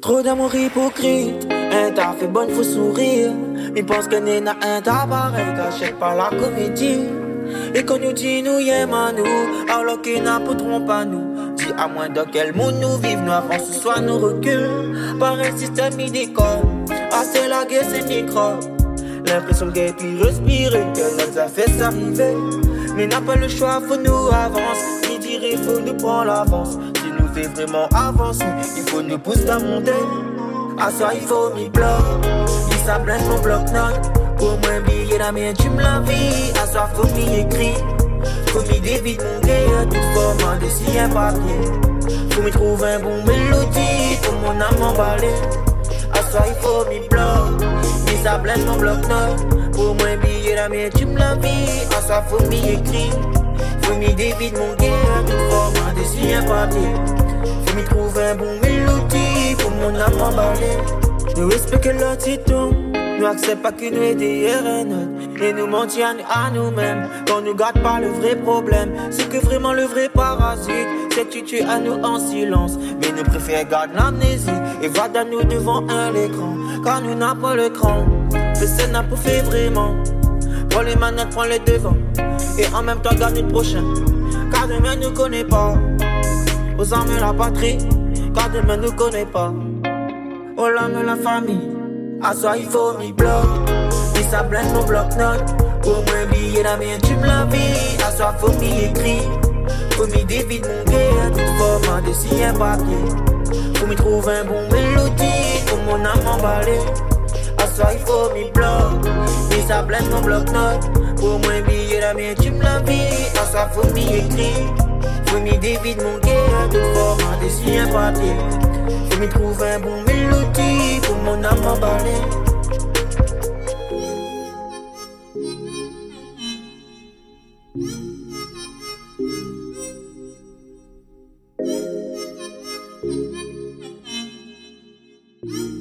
Trop d'amour hypocrite, un t'a fait bonne faut sourire. Mais pense que n'est n'a un t'a pareil, t'achètes pas la comédie. Et quand nous dit nous y'aime à nous, alors qu'il n'a pas trompe à nous. Dis à moins dans quel monde nous vivons, nous avons ce soir nous recul. Par un système d'école, ah c'est la guerre c'est micro. L'impression qu'elle puis respirer, que notre affaire s'arriver. Mais n'a pas le choix, faut nous avancer. Ni dire il faut nous prendre l'avance. Si nous fait vraiment avancer, il faut nous pousser à monter. À ça il faut m'y bloquer. Il s'ablène mon bloc-notes. Pour moi billet la mienne tu me l'envies. À ça faut m'y écrire. Faut m'y dévide mon gars. Tout format de si un papier. Faut m'y trouver un bon mélodie. Pour mon âme m'emballer. À ça il faut m'y bloquer. Il s'ablène mon bloc-notes. Pour moi billet la mienne tu me l'envies. À ça faut m'y écrire. Faut m'y dévide mon gars. Tout format de si un papier. Faut m'y trouver un bon mélodie. Pour mon âme m'emballer. Nous respectons l'attitude. Nous acceptons pas que nous aider et nous mentir à nous-mêmes. Quand nous garde pas le vrai problème, c'est que vraiment le vrai parasite, c'est que tu tues à nous en silence. Mais nous préférons garder l'amnésie et va dans nous devant un écran. Car nous n'a pas le cran, le scène n'a pas fait vraiment. Prends les manettes, prends les devants et en même temps garde notre prochain. Car demain nous connaît pas. Aux armes la patrie, car demain nous connaît pas. Aux larmes la famille. À soi il faut m'y bloquer. Il s'ablène mon bloc-notes. Pour moi billet la mienne tu me l'envies. À soi faut m'y écrire. Faut m'y dévide mon gars. Tout format de si un papier. Faut m'y trouver un bon mélodie. Pour mon âme m'emballer. À soi il faut m'y bloquer. Il s'ablène mon bloc-notes. Pour moi billet la mienne tu me l'envies. À soi faut m'y écrire. Faut m'y dévide mon gars. Tout format de si un papier. Faut m'y trouver un bon mélodie. Pour mon âme m'emballer. Mm-hmm.